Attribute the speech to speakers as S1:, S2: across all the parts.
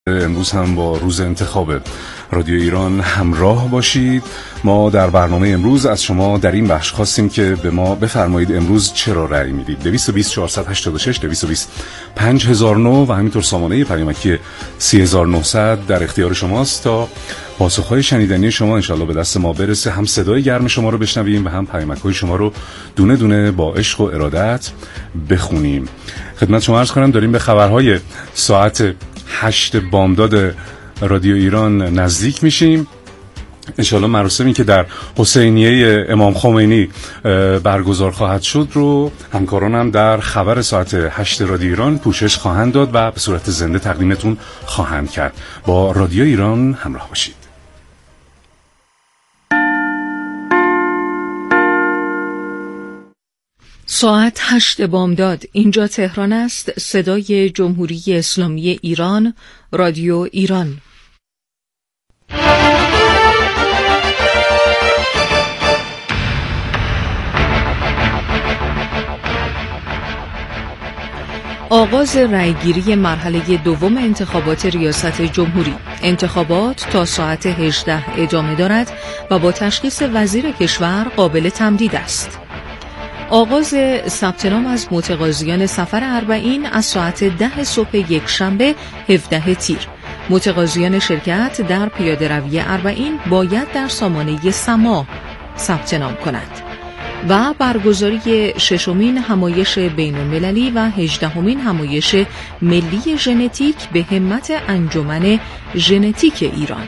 S1: امروز هم با روز انتخاب رادیو ایران همراه باشید. ما در برنامه امروز از شما در این بخش خواستیم که به ما بفرمایید امروز چرا رأی میدید. 220 486 220 5009 و همینطور سامانه پیامکی 3900 در اختیار شماست تا پاسخهای شنیدنی شما انشالله به دست ما برسه، هم صدای گرم شما رو بشنویم و هم پیامک‌های شما رو دونه دونه با عشق و ارادت بخونیم. خدمت شما عرض کنم داریم به خبرهای ساعت 8 بامداد رادیو ایران نزدیک میشیم. انشالله مراسمی که در حسینیه امام خمینی برگزار خواهد شد رو همکارانم در خبر ساعت 8 رادیو ایران پوشش خواهند داد و به صورت زنده تقدیمتون خواهند کرد. با رادیو ایران همراه باشید.
S2: ساعت 8 بامداد، اینجا تهران است. صدای جمهوری اسلامی ایران، رادیو ایران. آغاز رأیگیری مرحله دوم انتخابات ریاست جمهوری. انتخابات تا ساعت 18 ادامه دارد و با تشخیص وزیر کشور قابل تمدید است. آغاز ثبت نام از متقاضیان سفر اربعین از ساعت 10 صبح یکشنبه 17 تیر. متقاضیان شرکت در پیاده روی اربعین باید در سامانه سما ثبت نام کنند. و برگزاری 6مین همایش بین المللی و 18مین همایش ملی ژنتیک به همت انجمن ژنتیک ایران.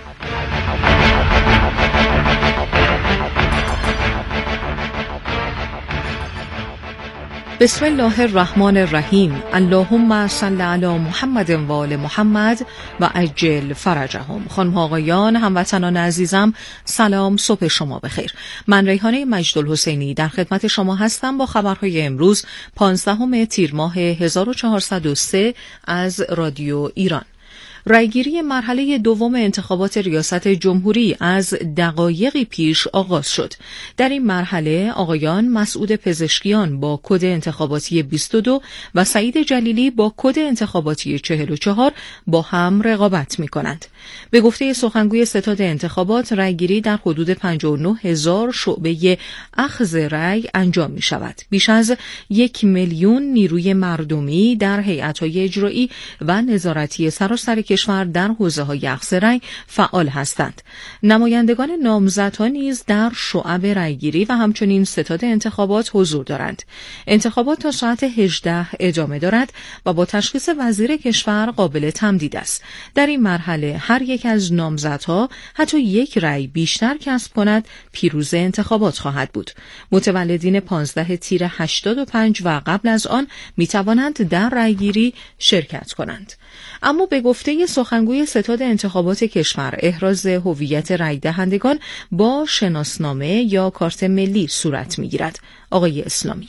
S2: بسم الله الرحمن الرحیم. اللهم صل علی محمد و آل محمد و عجل فرجهم. خانم آقایان، هموطنان عزیزم، سلام، صبح شما بخیر. من ریحانه مجدالحسینی در خدمت شما هستم با خبرهای امروز 15 تیر ماه 1403 از رادیو ایران. رأیگیری مرحله دوم انتخابات ریاست جمهوری از دقایقی پیش آغاز شد. در این مرحله آقایان مسعود پزشکیان با کد انتخاباتی 22 و سعید جلیلی با کد انتخاباتی 44 با هم رقابت می کنند. به گفته سخنگوی ستاد انتخابات، رأیگیری در حدود 59,000 شعبه اخذ رأی انجام می شود. بیش از 1,000,000 نیروی مردمی در هیئت‌های اجرایی و نظارتی سراسر کشور در حوزه‌های اخذ رأی فعال هستند. نمایندگان نامزدها نیز در شعب رأیگیری و همچنین ستاد انتخابات حضور دارند. انتخابات تا ساعت 18 ادامه دارد و با تشخیص وزیر کشور قابل تمدید است. در این مرحله هر یک از نامزدها حتی یک رأی بیشتر کسب کند پیروز انتخابات خواهد بود. متولدین 15 تیر 85 و قبل از آن می توانند در رأیگیری شرکت کنند. اما به گفته سخنگوی ستاد انتخابات کشور، احراز هویت رای دهندگان با شناسنامه یا کارت ملی صورت می‌گیرد. آقای اسلامی: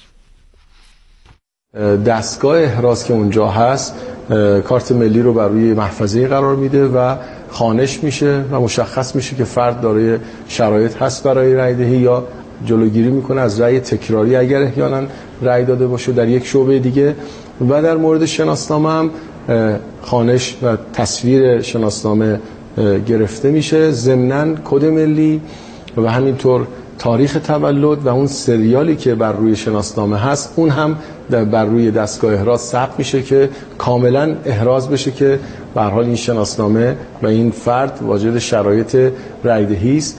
S3: دستگاه احراز که اونجا هست کارت ملی رو بر روی محفظه قرار میده و خوانش میشه و مشخص میشه که فرد دارای شرایط هست برای رای دهی یا جلوگیری میکنه از رای تکراری اگر احیانا رای داده باشه در یک شعبه دیگه. و در مورد شناسنامه هم خوانش و تصویر شناسنامه گرفته میشه، ضمناً کد ملی و همینطور تاریخ تولد و اون سریالی که بر روی شناسنامه هست اون هم بر روی دستگاه احراز ثبت میشه که کاملا احراز بشه که به هر حال این شناسنامه و این فرد واجد شرایط رایدهی است.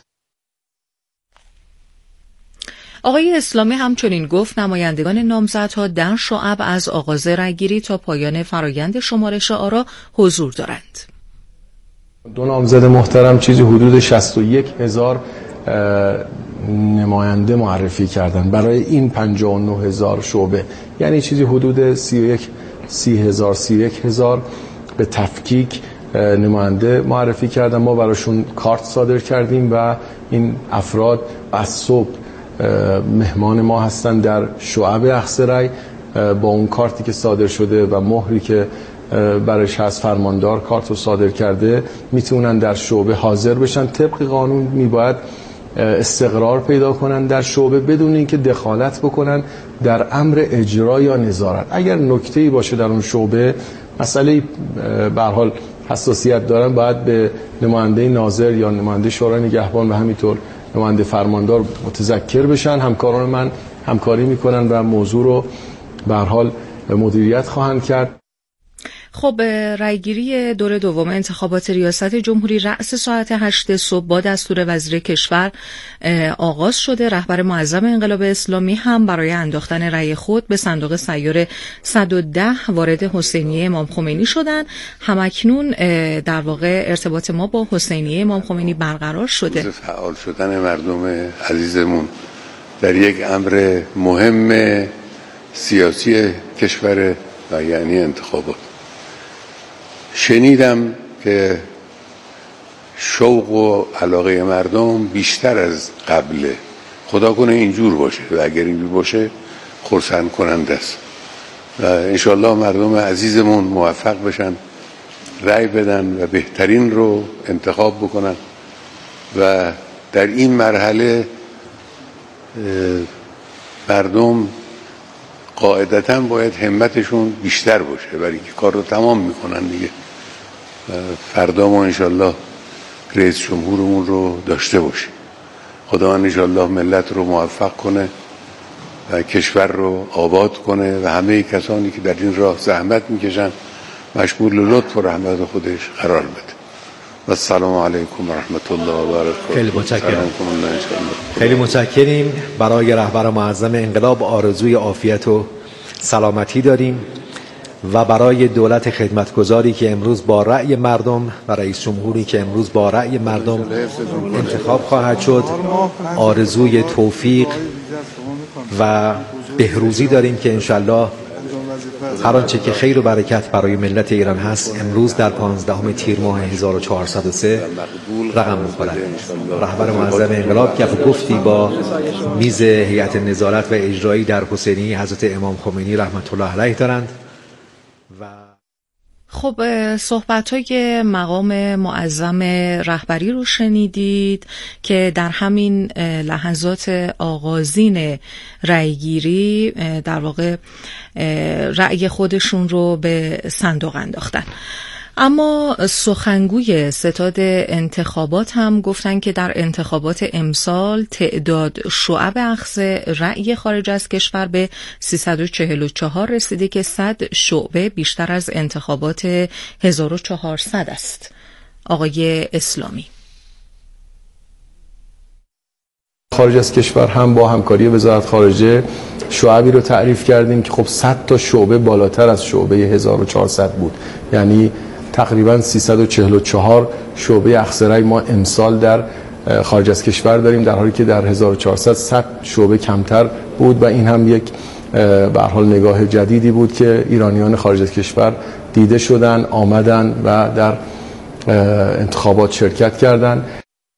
S2: آقای اسلامی همچنین گفت نمایندگان نامزدها در شعب از آغاز رأیگیری تا پایان فرایند شمارش آرا حضور دارند.
S3: دو نامزد محترم چیزی حدود 61,000 نماینده معرفی کردن برای این 59,000 شعبه، یعنی چیزی حدود 31,000 به تفکیک نماینده معرفی کردن. ما براشون کارت صادر کردیم و این افراد از صبح مهمان ما هستن در شعب اخذ رأی. با اون کارتی که صادر شده و مهری که برایش هست فرماندار کارت رو صادر کرده میتونن در شعبه حاضر بشن. طبق قانون میباید استقرار پیدا کنن در شعبه بدون اینکه دخالت بکنن در امر اجرا یا نظارت. اگر نکته‌ای باشه در اون شعبه، مسئله به هر حال حساسیت دارن باید به نماینده ناظر یا نماینده شورای نگهبان و همینطور نماینده فرماندار متذکر بشن. همکاران من همکاری میکنن و موضوع رو به هر حال مدیریت خواهند کرد.
S2: خب رأیگیری دور دوم انتخابات ریاست جمهوری رأس ساعت 8 صبح با دستور وزیر کشور آغاز شده. رهبر معظم انقلاب اسلامی هم برای انداختن رأی خود به صندوق سیار 110 وارد حسینیه امام خمینی شدند. همکنون در واقع ارتباط ما با حسینیه امام خمینی برقرار شده.
S4: فعال شدن مردم عزیزمون در یک امر مهم سیاسی کشور و یعنی انتخابات. شنیدم که شوق و علاقه مردم بیشتر از قبله. خدا کنه اینجور باشه و اگر اینجور باشه خرسند کننده است و انشالله مردم عزیزمون موفق بشن، رأی بدن و بهترین رو انتخاب بکنن و در این مرحله مردم قاعدتاً باید همتشون بیشتر باشه برای اینکه کار رو تمام میکنن دیگه. فردا ما انشالله رئیس جمهورمون رو داشته باشیم. خداوند انشالله ملت رو موفق کنه و کشور رو آباد کنه و همه کسانی که در این راه زحمت میکشن مشمول لطف و رحمت خودش قرار بده. و السلام علیکم و رحمت الله و برکاته.
S5: خیلی متشکرم. خیلی متشکریم. برای رهبر معظم انقلاب آرزوی عافیت و سلامتی داریم و برای دولت خدمتگزاری که امروز با رأی مردم و رئیس جمهوری که امروز با رأی مردم انتخاب خواهد شد آرزوی توفیق و بهروزی داریم که انشالله هر آنچه که خیر و برکت برای ملت ایران هست امروز در 15 تیر ماه 1403 رقم می‌خورد. رهبر معظم انقلاب که گفتی با میز هیئت نظارت و اجرایی در حسینیه حضرت امام خمینی رحمت الله علیه دارند.
S2: خب صحبت‌های مقام معظم رهبری رو شنیدید که در همین لحظات آغازین رأیگیری در واقع رأی خودشون رو به صندوق انداختن. اما سخنگوی ستاد انتخابات هم گفتن که در انتخابات امسال تعداد شعب اخذ رأی خارج از کشور به 344 رسیده که 100 شعبه بیشتر از انتخابات 1400 است. آقای اسلامی
S3: خارج از کشور هم با همکاری وزارت خارجه شعبی رو تعریف کردیم که خب 100 تا شعبه بالاتر از شعبه 1400 بود، یعنی تقریبا 344 شعبه اخذ رأی ما امسال در خارج از کشور داریم، در حالی که در 1400 100 شعبه کمتر بود و این هم یک به هر حال نگاه جدیدی بود که ایرانیان خارج از کشور دیده شدن، آمدن و در انتخابات شرکت کردند.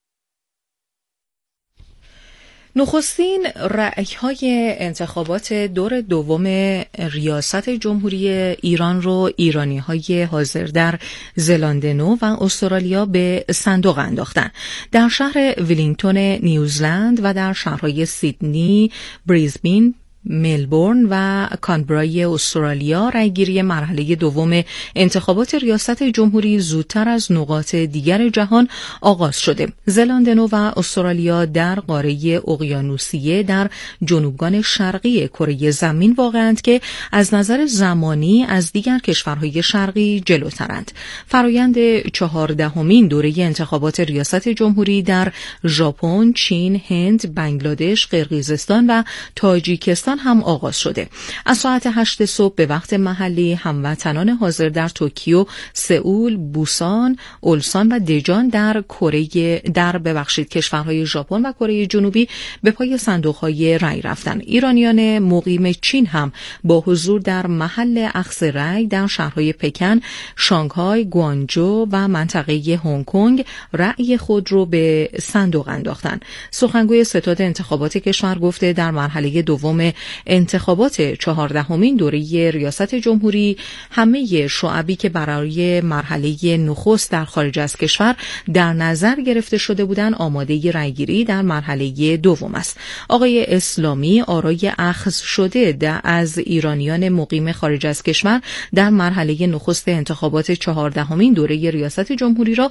S2: نخستین رأی‌های انتخابات دور دوم ریاست جمهوری ایران رو ایرانی‌های حاضر در زلاند نو و استرالیا به صندوق انداختن. در شهر ویلینگتون نیوزلند و در شهرهای سیدنی، بریزبین، ملبورن و کانبرای استرالیا رأیگیری مرحله دوم انتخابات ریاست جمهوری زودتر از نقاط دیگر جهان آغاز شده. زلاند نو و استرالیا در قاره اقیانوسیه در جنوبگان شرقی کره زمین واقعاند که از نظر زمانی از دیگر کشورهای شرقی جلوترند. فرایند 14مین دوره انتخابات ریاست جمهوری در ژاپن، چین، هند، بنگلادش، قرقیزستان و تاجیکستان هم آغاز شده. از ساعت 8 صبح به وقت محلی هموطنان حاضر در توکیو، سئول، بوسان، اولسان و دجان در کشورهای ژاپن و کره جنوبی به پای صندوق‌های رأی رفتن. ایرانیان مقیم چین هم با حضور در محل اخذ رأی در شهرهای پکن، شانگهای، گوانجو و منطقه هنگ کنگ رأی خود رو به صندوق انداختن. سخنگوی ستاد انتخابات کشور گفته در مرحله دوم انتخابات 14مین دوره ریاست جمهوری همه شعبی که برای مرحله نخست در خارج از کشور در نظر گرفته شده بودند آماده رأیگیری در مرحله دوم است. آقای اسلامی آرای اخذ شده از ایرانیان مقیم خارج از کشور در مرحله نخست انتخابات 14مین دوره ریاست جمهوری را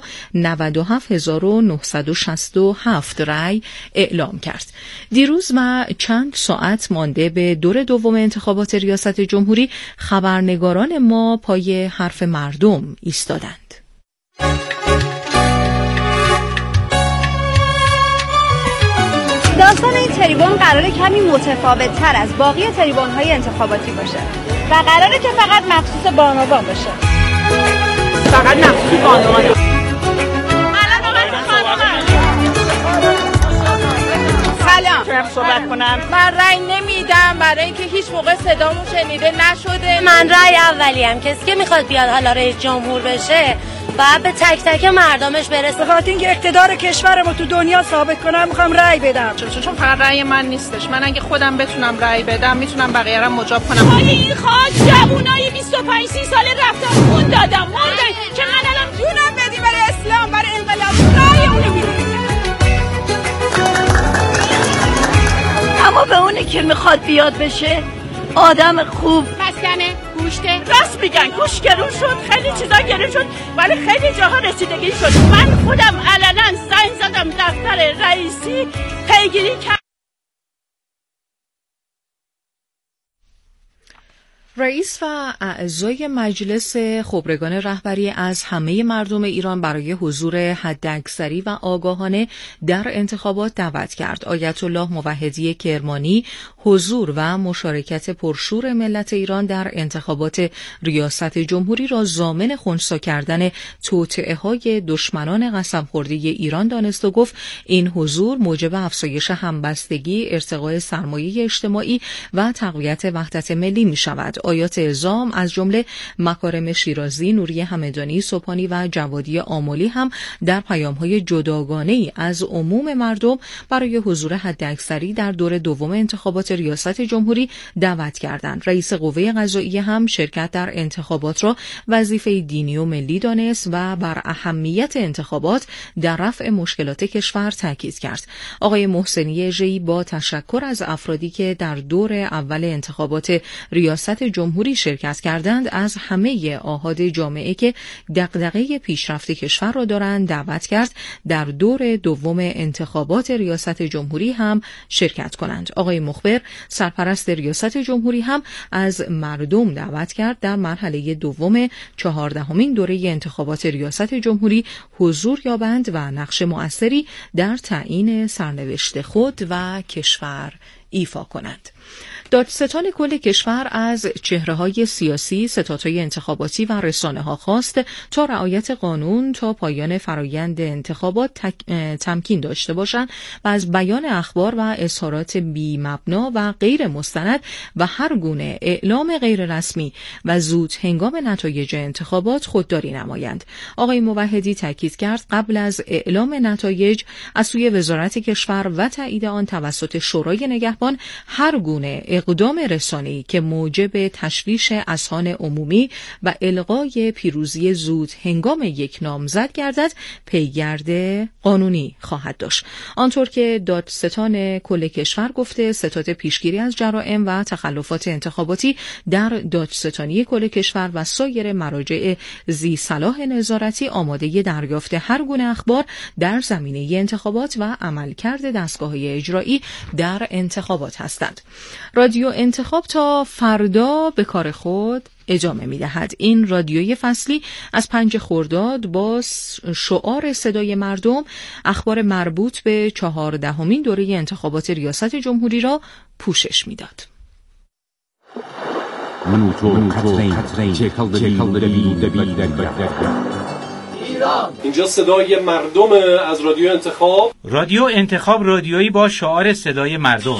S2: 97967 رأی اعلام کرد. دیروز و چند ساعت مانده به دور دوم انتخابات ریاست جمهوری خبرنگاران ما پای حرف مردم ایستادند.
S6: داستان این تریبون قراره کمی متفاوت تر از باقی تریبون های انتخاباتی باشه و قراره که فقط مخصوص بانوان باشه. فقط مخصوص بانوان.
S7: سلام. صحبت کنم. من رأی نمیدم برای اینکه هیچ موقع صدامون شنیده نشده.
S8: من رأی اولیم. کسی که میخواد بیاد حالا رئیس جمهور بشه باید به تک تک مردمش برسه.
S9: بخاطر اینکه اقتدار کشورمو تو دنیا ثابت کنم میخوام رأی بدم.
S7: چون فقط رأی من نیستش. من اگه خودم بتونم رأی بدم میتونم بقیه رو مجاب کنم. ولی این خاک جوونای 25 30 سال رفتن خون دادم موندن که من الان جونم بدی برای اسلام برای انقلاب رأی اونو میدم.
S9: اما به اونی که میخواد بیاد بشه آدم خوب
S7: مسکنه گوشته راست میگن گوش گرون شد خیلی چیزا گرون شد ولی خیلی جاها رسیدگی شد. من خودم علنا زنگ زدم دفتر رئیسی پیگیری کردم.
S2: رئیس و اعضای مجلس خبرگان رهبری از همه مردم ایران برای حضور حداکثری و آگاهانه در انتخابات دعوت کرد. آیت الله موحدی کرمانی حضور و مشارکت پرشور ملت ایران در انتخابات ریاست جمهوری را ضامن خنثی کردن توطئه‌های دشمنان قسم‌خورده ایران دانست و گفت این حضور موجب افزایش همبستگی، ارتقاء سرمایه اجتماعی و تقویت وحدت ملی می‌شود. آیات اعزام از جمله مکارم شیرازی، نوری همدانی، سبحانی و جوادی آملی هم در پیام‌های جداگانه‌ای از عموم مردم برای حضور حداکثری در دور دوم انتخابات ریاست جمهوری دعوت کردند. رئیس قوه قضاییه هم شرکت در انتخابات را وظیفه دینی و ملی دانست و بر اهمیت انتخابات در رفع مشکلات کشور تاکید کرد. آقای محسنی ژی با تشکر از افرادی که در دور اول انتخابات ریاست جمهوری شرکت کردند از همه آحاد جامعه که دغدغه پیشرفت کشور را دارند دعوت کرد در دور دوم انتخابات ریاست جمهوری هم شرکت کنند. آقای مخبر سرپرست ریاست جمهوری هم از مردم دعوت کرد در مرحله دوم 14مین دوره انتخابات ریاست جمهوری حضور یابند و نقش مؤثری در تعیین سرنوشت خود و کشور ایفا کنند. دادستان کل کشور از چهره‌های سیاسی، ستادهای انتخاباتی و رسانه‌ها خواست تا رعایت قانون تا پایان فرایند انتخابات تمکین داشته باشند و از بیان اخبار و اظهارات بی‌مبنا و غیر مستند و هر گونه اعلام غیر رسمی و زود هنگام نتایج انتخابات خودداری نمایند. آقای موحدی تاکید کرد قبل از اعلام نتایج از سوی وزارت کشور و تایید آن توسط شورای نگهبان هر گونه اقدام رسانه‌ای که موجب تشویش اذهان عمومی و الغای پیروزی زود هنگام یک نامزد گردد پیگرد قانونی خواهد داشت. آنطور که دادستان کل کشور گفته ستاد پیشگیری از جرائم و تخلفات انتخاباتی در دادستانی کل کشور و سایر مراجع ذی صلاح نظارتی آماده دریافت هر گونه اخبار در زمینه انتخابات و عملکرد دستگاه‌های اجرایی در انتخابات هستند. رادیو انتخاب تا فردا به کار خود ادامه می‌دهد. این رادیوی فصلی از 5 خرداد با شعار صدای مردم اخبار مربوط به 14مین دوره انتخابات ریاست جمهوری را پوشش می‌داد.
S10: اینجا صدای مردم از رادیو انتخاب.
S11: رادیو انتخاب رادیویی با شعار صدای مردم.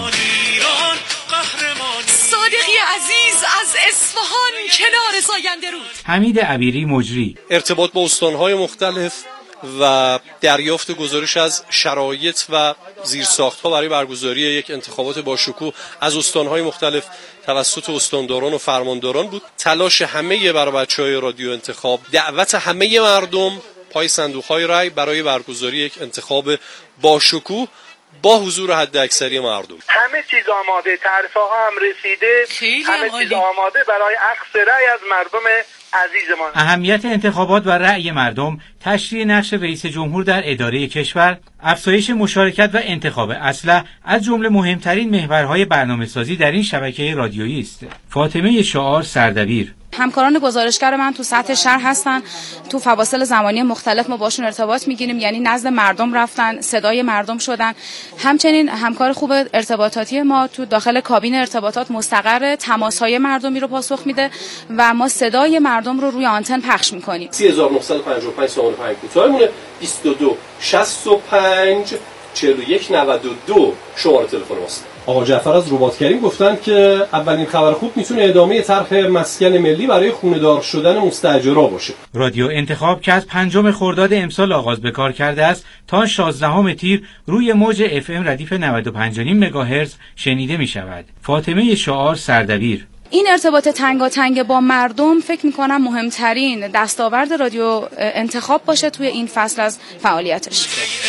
S12: صادقی عزیز از اصفهان کنار ساینده رود.
S11: حمید عبیری مجری.
S10: ارتباط با استان‌های مختلف و دریافت گزارش از شرایط و زیرساخت‌ها برای برگزاری یک انتخابات با شکوه از استان‌های مختلف توسط استانداران و فرمانداران بود. تلاش همه برای بچه‌های رادیو انتخاب، دعوت همه مردم پای صندوق‌های رای برای برگزاری یک انتخاب با شکوه با حضور حد اکثری مردم.
S13: همه چیز آماده، تعرفه‌ها هم رسیده، همه چیز آماده برای اخذ رای از مردم عزیزمان.
S11: اهمیت انتخابات و رأی مردم، تشریح نقش رئیس جمهور در اداره کشور، افزایش مشارکت و انتخاب اسلح از جمله مهمترین محورهای برنامه‌سازی در این شبکه رادیویی است. فاطمه شعار سردبیر:
S14: همکاران گزارشگر من تو سطح شهر هستن، تو فواصل زمانی مختلف ما باشون ارتباط میگیریم، یعنی نزد مردم رفتن، صدای مردم شدن. همچنین همکار خوب ارتباطاتی ما تو داخل کابین ارتباطات مستقر تماس‌های مردمی رو پاسخ میده و ما صدای مردم رو روی آنتن پخش میکنیم.
S10: 3955 سوال 5 کوتاهمونه 22 65 41 92 شماره تلفن ماست. آقا جعفر از رباط‌کریم گفتن که اولین خبر خوب میتونه ادامه طرح مسکن ملی برای خونه‌دار شدن مستاجرا باشه.
S11: رادیو انتخاب که از 5 خرداد امسال آغاز به کار کرده است تا 16 تیر روی موج FM ردیف 95.5 مگاهرتز شنیده میشود. فاطمه شعار سردبیر:
S14: این ارتباط تنگاتنگ با مردم فکر میکنم مهمترین دستاورد رادیو انتخاب باشه توی این فصل از فعالیتش.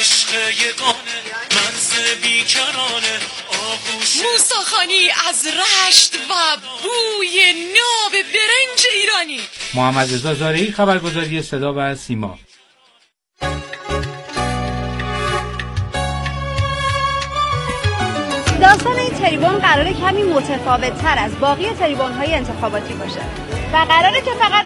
S12: موساخانی از رشت و بوی ناب برنج ایرانی.
S11: محمد رضا زارعی، خبرگزاری صدا و سیما.
S6: داستان این تریبون قراره کمی متفاوت تر از باقی تریبون های انتخاباتی باشه و قراره که فقط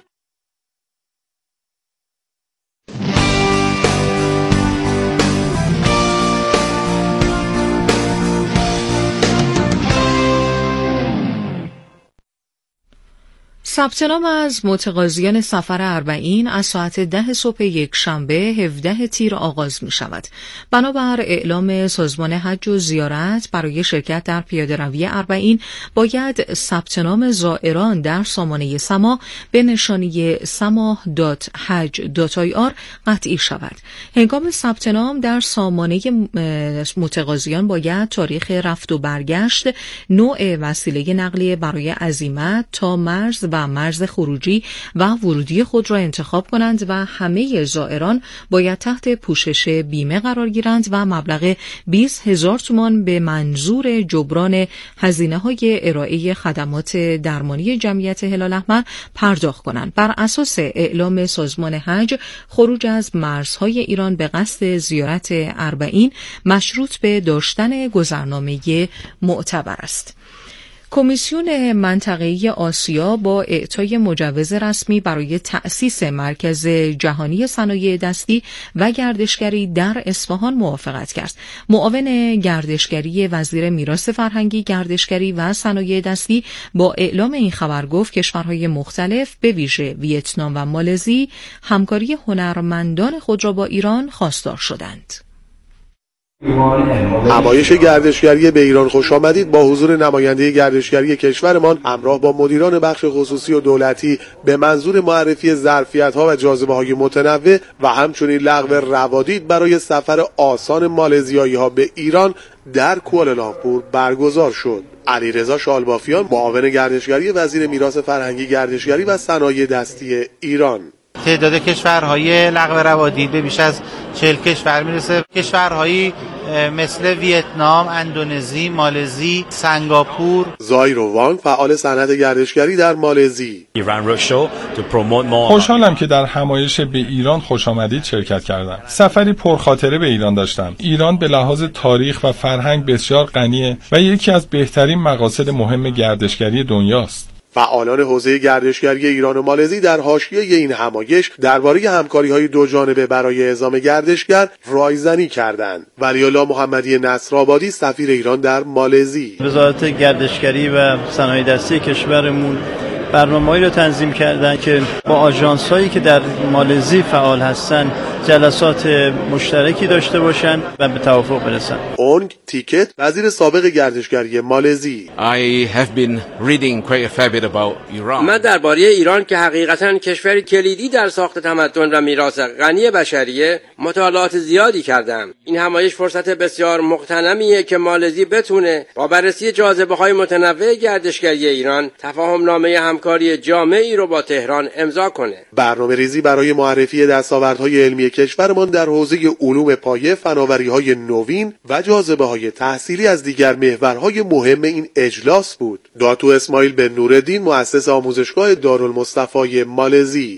S2: ثبت نام از متقاضیان سفر اربعین از ساعت 10 صبح یکشنبه 17 تیر آغاز می شود. بنابر اعلام سازمان حج و زیارت برای شرکت در پیاده‌روی اربعین باید ثبت نام زائران در سامانه سما به نشانی samah.haj.ir قطعی شود. هنگام ثبت نام در سامانه متقاضیان باید تاریخ رفت و برگشت، نوع وسیله نقلیه برای عزیمت تا مرز و مرز خروجی و ورودی خود را انتخاب کنند و همه زائران باید تحت پوشش بیمه قرار گیرند و مبلغ 20,000 تومان به منظور جبران هزینه‌های ارائه خدمات درمانی جمعیت هلال احمر پرداخت کنند. بر اساس اعلام سازمان حج، خروج از مرزهای ایران به قصد زیارت اربعین مشروط به داشتن گذرنامه معتبر است. کمیسیون منطقه‌ای آسیا با اعطای مجوز رسمی برای تأسیس مرکز جهانی صنایع دستی و گردشگری در اصفهان موافقت کرد. معاون گردشگری وزیر میراث فرهنگی، گردشگری و صنایع دستی با اعلام این خبر گفت کشورهای مختلف به ویژه ویتنام و مالزی همکاری هنرمندان خود را با ایران خواستار شدند.
S15: همایش گردشگری به ایران خوش آمدید با حضور نماینده گردشگری کشورمان همراه با مدیران بخش خصوصی و دولتی به منظور معرفی ظرفیت‌ها و جاذبه‌های متنوع و همچنین لغو روادید برای سفر آسان مالزیایی‌ها به ایران در کوالالامپور برگزار شد. علیرضا شالبافیان، معاون گردشگری وزیر میراث فرهنگی، گردشگری و صنایع دستی ایران:
S16: تعداد کشورهای لغو روادید به بیش از 40 کشور میرسه. کشورهایی مثل ویتنام، اندونزی، مالزی، سنگاپور.
S15: زایرو وانگ، فعال صنعت گردشگری در مالزی:
S17: خوشحالم که در همایش به ایران خوش آمدید شرکت کردم. سفری پرخاطره به ایران داشتم. ایران به لحاظ تاریخ و فرهنگ بسیار غنیه و یکی از بهترین مقاصد مهم گردشگری دنیاست.
S15: فعالان حوزه گردشگری ایران و مالزی در حاشیه این همایش درباره همکاری‌های دو جانبه برای اعزام گردشگر رایزنی کردند. ولی‌الله محمدی نصرآبادی، سفیر ایران در مالزی:
S18: وزارت گردشگری و صنایع دستی کشورمون برنامه‌ای را تنظیم کردن که با آژانس‌هایی که در مالزی فعال هستند جلسات مشترکی داشته باشن و به توافق برسن.
S15: اونگ تیکت وزیر سابق گردشگری مالزی:
S19: من درباره ایران که حقیقتاً کشوری کلیدی در ساخت تمدن و میراث غنی بشریه مطالعات زیادی کردم. این همایش فرصت بسیار مغتنمیه که مالزی بتونه با بررسی جاذبه‌های متنوع گردشگری ایران تفاهم‌نامه همکاری جامعی رو با تهران امضا کنه.
S15: برنامه‌ریزی برای معرفی دستاوردهای علمی کشورمان در حوزه علوم پایه، فناوری‌های نوین و جاذبه‌های تحصیلی از دیگر محورهای مهم این اجلاس بود. داتو اسماعیل بن نورالدین، مؤسس آموزشگاه دارالمصطفی مالزی: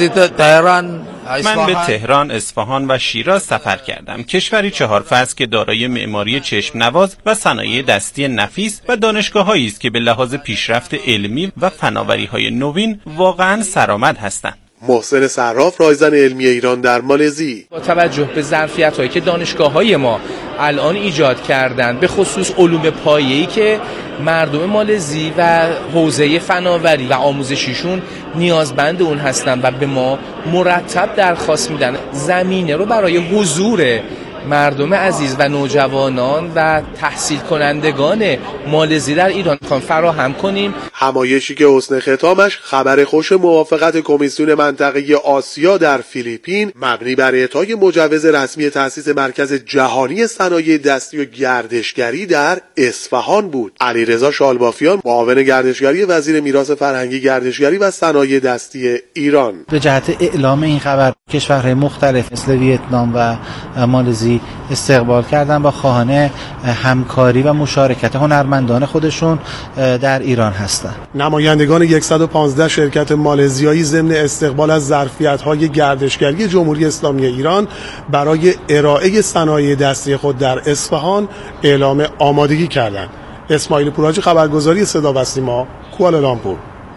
S20: من به تهران، اصفهان و شیراز سفر کردم. کشوری 4 فصل که دارای معماری چشم نواز و صنایع دستی نفیس و دانشگاه‌هایی است که به لحاظ پیشرفت علمی و فناوری‌های نوین واقعاً سرآمد هستند.
S15: محسن صراف، رایزن علمی ایران در مالزی:
S21: با توجه به ظرفیت‌هایی که دانشگاه‌های ما الان ایجاد کردند، به خصوص علوم پایه‌ای که مردم مالزی و حوزه فناوری و آموزشیشون نیازمند اون هستن و به ما مرتب درخواست میدن زمینه رو برای حضور مردم عزیز و نوجوانان و تحصیل کنندگان مالزی در ایران فراهم کنیم.
S15: همایشی که حسن ختامش خبر خوش موافقت کمیسیون منطقه آسیا در فیلیپین مبنی بر اعطای مجوز رسمی تأسیس مرکز جهانی صنایع دستی و گردشگری در اصفهان بود. علیرضا شالبافیان، معاون گردشگری وزیر میراث فرهنگی، گردشگری و صنایع دستی ایران:
S16: به جهت اعلام این خبر کشورهای مختلف مثل ویتنام و مالزی استقبال کردن با خواهان همکاری و مشارکت هنرمندان خودشون در ایران هستند.
S15: نمایندگان 115 شرکت مالزیایی ضمن استقبال از ظرفیت‌های گردشگری جمهوری اسلامی ایران برای ارائه صنایع دستی خود در اصفهان اعلام آمادگی کردند. اسماعیل پوراجی، خبرگزاری صدا و سیما، کوالالامپور.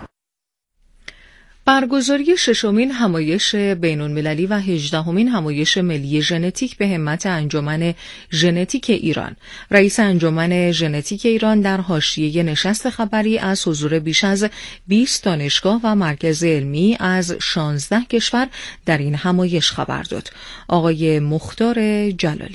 S2: برگزاری 6مین همایش بین‌المللی و 18مین همایش ملی ژنتیک به همت انجمن ژنتیک ایران. رئیس انجمن ژنتیک ایران در حاشیه نشست خبری از حضور بیش از 20 دانشگاه و مرکز علمی از 16 کشور در این همایش خبر داد. آقای مختار جلالی: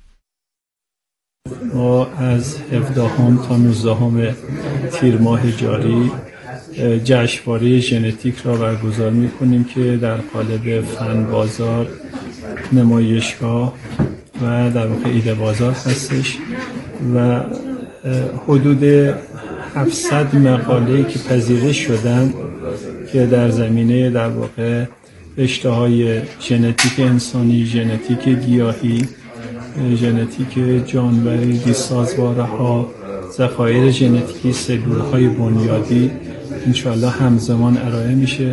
S18: ما از 17 تا 19 تیر ماه جاری جشنواره ژنتیک را برگزار می‌کنیم که در قالب فن بازار، نمایشگاه و در واقع ایده بازار هستش و حدود 700 مقاله که پذیرش شدن که در زمینه در واقع رشته‌های ژنتیک انسانی، ژنتیک گیاهی، ژنتیک جانوری، سازواره‌ها، ذخایر ژنتیکی سلول‌های بنیادی انشاءالله همزمان ارائه میشه.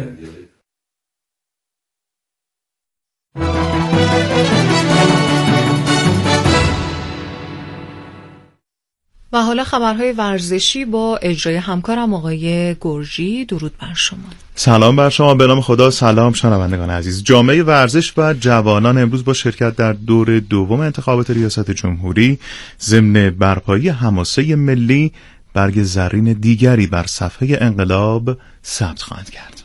S2: و حالا خبرهای ورزشی با اجرای همکارم آقای گرجی. درود بر شما.
S22: سلام بر شما، به نام خدا. سلام شنوندگان عزیز. جامعه ورزش و جوانان امروز با شرکت در دور دوم انتخابات ریاست جمهوری ضمن برپایی حماسه ملی برگ زرین دیگری بر صفحه انقلاب ثبت خواهند کرد.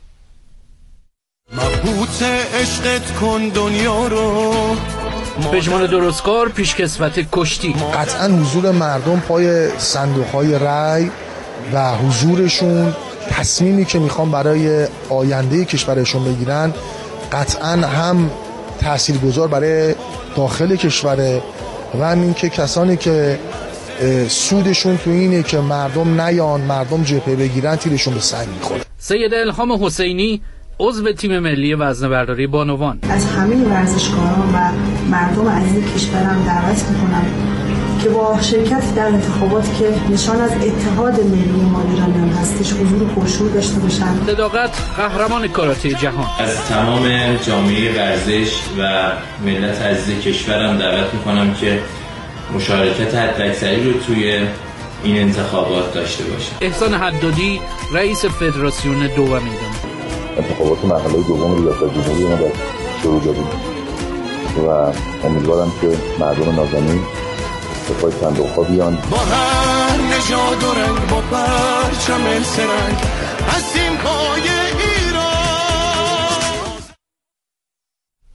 S23: مبهوت عشقت کن دنیا رو، پژمان درستکار پیشکسوت کشتی.
S24: قطعا حضور مردم پای صندوق‌های رای و حضورشون، تصمیمی که میخوان برای آینده کشورشون بگیرن، قطعا هم تاثیرگذار برای داخل کشوره و هم این که کسانی که سودشون تو اینه که مردم نیان، مردم جبهه بگیرن، تیرشون به سنگ میخوره.
S23: سید الهام حسینی، عضو تیم ملی وزنه‌برداری بانوان:
S25: از همه ورزشکاران و مردم عزیز کشورم دعوت میکنم که با شرکت در انتخابات که نشان از اتحاد ملی ما ایرانیان هستش حضور پرشور داشته باشن.
S23: صداقت قهرمان کاراته جهان:
S26: از تمام جامعه ورزش و ملت عزیز کشورم دعوت میکنم که مشارکت حداکثری رو توی این انتخابات داشته باشه.
S23: احسان حدادی، رئیس فدراسیون دوم ایران:
S27: انتخابات مرحله دوم ریاست جمهوری ما در شروع دادیم و امیدوارم که مردم نازنین به پای صندوق‌ها بیان.
S23: با هر نژاد و رنگ، با پرچم سرنگ، هستیم پای ایران.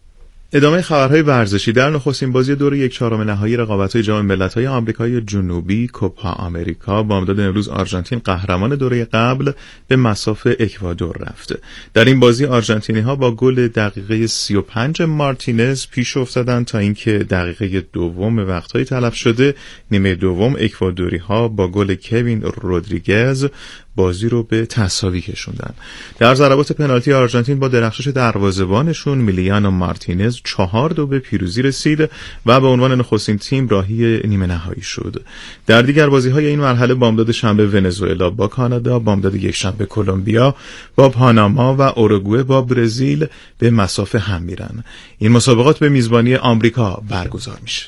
S22: ادامه خبرهای ورزشی. در نخستین بازی دور 1/4 نهایی رقابت‌های جام ملت‌های آمریکای جنوبی کوپا آمریکا بامداد امروز آرژانتین قهرمان دوره قبل به مصاف اکوادور رفت. در این بازی آرژانتینی‌ها با گل دقیقه 35 مارتینز پیش افتادند تا اینکه دقیقه دوم وقت‌های تلف شده نیمه دوم اکوادوری‌ها با گل کوین رودریگز بازی رو به تساوی کشوندن. در ضربات پنالتی آرژانتین با درخشش دروازه‌بانشون میلیانو مارتینز 4-2 به پیروزی رسید و به عنوان نخستین تیم راهی نیمه نهایی شد. در دیگر بازی‌های این مرحله بامداد شنبه ونزوئلا با کانادا، بامداد یکشنبه کلمبیا با پاناما و اوروگوئه با برزیل به مصاف هم میرن. این مسابقات به میزبانی آمریکا برگزار میشه.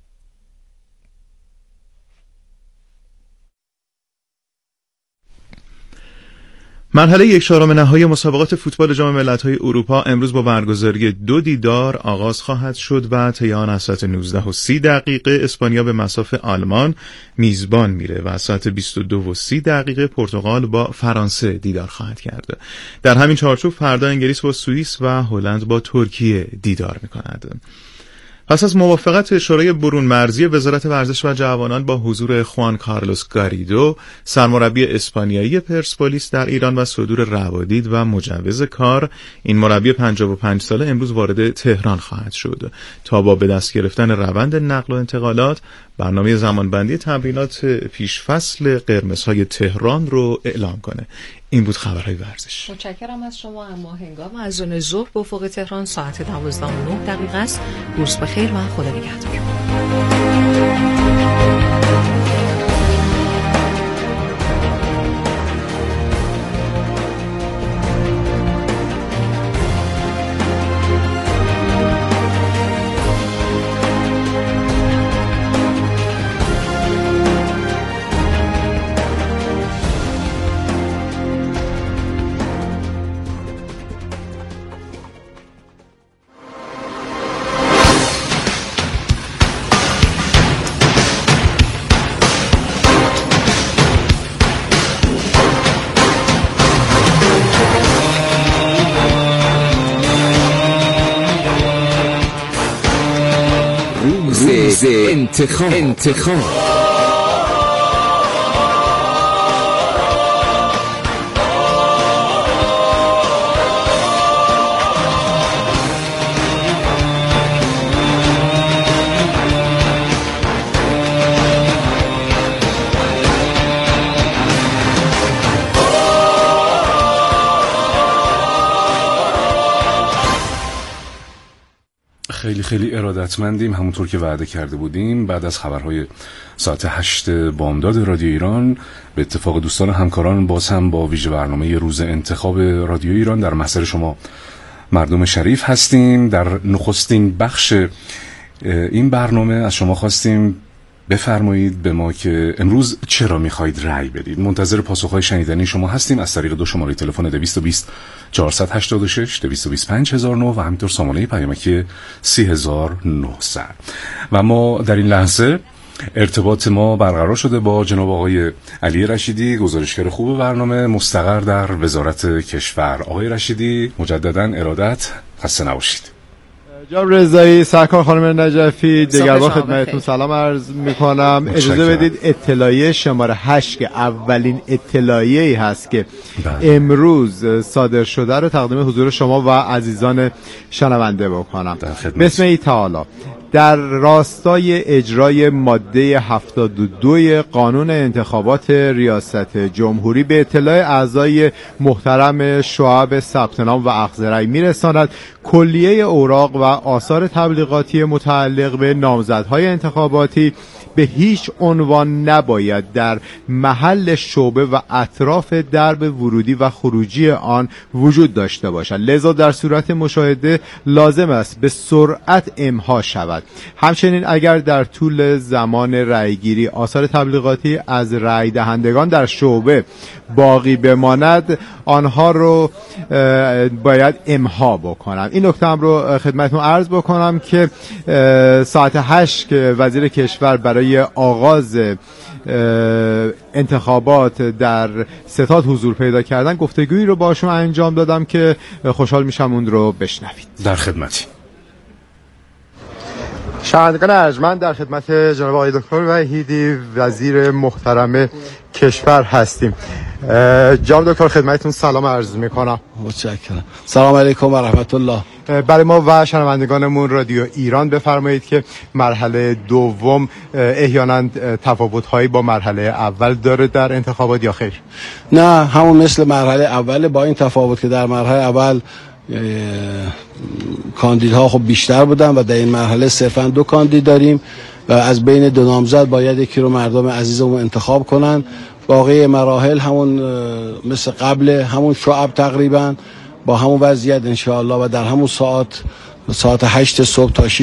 S22: مرحله 1/4 نهایی مسابقات فوتبال جام ملت‌های اروپا امروز با برگزاری 2 دیدار آغاز خواهد شد و طی آن از ساعت 19:30 اسپانیا به مصاف آلمان میزبان میره و از ساعت 22:30 پرتغال با فرانسه دیدار خواهد کرد. در همین چارچوب فردا انگلیس با سوئیس و هلند با ترکیه دیدار می‌کند. پس از موافقت شورای برون مرزی وزارت ورزش و جوانان با حضور خوان کارلوس گاریدو، سرمربی اسپانیایی پرسپولیس در ایران و صدور روادید و مجوز کار، این مربی 55 ساله امروز وارد تهران خواهد شد تا با به دست گرفتن روند نقل و انتقالات برنامه زمانبندی تمرینات پیشفصل قرمزهای تهران رو اعلام کنه. این بود خبرهای ورزش.
S2: متشکرم از شما. اما هنگام اذان ظهر به افق تهران ساعت 12:09 است. روز بخیر و خدا نگهدار.
S1: انتخاب
S3: خیلی ارادتمندیم. همونطور که وعده کرده بودیم بعد از خبرهای ساعت 8 بامداد رادیو ایران به اتفاق دوستان همکاران باز هم با ویژه برنامه روز انتخاب رادیو ایران در محضر شما مردم شریف هستیم. در نخستین بخش این برنامه از شما خواستیم بفرمایید به ما که امروز چرا میخواید رأی بدید. منتظر پاسخهای شنیدنی شما هستیم از طریق 2 شماره تلفن 220 486 225 1009 و همینطور سامانه پیامکی 30900. و ما در این لحظه ارتباط ما برقرار شده با جناب آقای علی رشیدی، گزارشگر خوب برنامه مستقر در وزارت کشور. آقای رشیدی مجددا ارادت، خسته نباشید.
S4: جناب رضایی، سرکار خانم نجفی، دیگربار خدمتتون سلام عرض میکنم. اجازه بدید اطلاعیه شماره 8 که اولین اطلاعیه‌ای هست که امروز صادر شده رو تقدیم حضور شما و عزیزان شنونده بکنم. بسم الله تعالی. در راستای اجرای ماده 72 قانون انتخابات ریاست جمهوری به اطلاع اعضای محترم شعب ثبت نام و اخذ رأی میرساند کلیه اوراق و آثار تبلیغاتی متعلق به نامزدهای انتخاباتی به هیچ عنوان نباید در محل شعبه و اطراف درب ورودی و خروجی آن وجود داشته باشد. لذا در صورت مشاهده لازم است به سرعت امضا شود. همچنین اگر در طول زمان رأیگیری آثار تبلیغاتی از رأی دهندگان در شعبه باقی بماند آنها رو باید امضا بکنم. این نکته هم رو خدمتتون عرض بکنم که ساعت 8 که وزیر کشور برای آغاز انتخابات در ستاد حضور پیدا کردن گفتگویی رو باشون انجام دادم که خوشحال میشم اون رو بشنوید.
S3: در خدمتی.
S4: شنوندگان ارجمند، در خدمت جناب آقای دکتر وحیدی وزیر محترم کشور هستیم. جناب دکتر خدمتتون سلام عرض میکنم.
S1: متشکرم. سلام علیکم و رحمت الله.
S4: برای ما و شنوندگانمون رادیو ایران بفرمایید که مرحله دوم احیانا تفاوت‌هایی با مرحله اول داره در انتخابات یا خیر؟
S1: نه، همون مثل مرحله اول، با این تفاوت که در مرحله اول کاندیدها خب بیشتر بودن و در این مرحله صرفا 2 کاندید داریم و از بین 2 نامزد باید یکی رو مردم عزیزمون انتخاب کنن. باقی مراحل همون مثل قبل، همون شعب تقریبا با همون وضعیت انشاءالله و در همون ساعت 8 صبح تا 6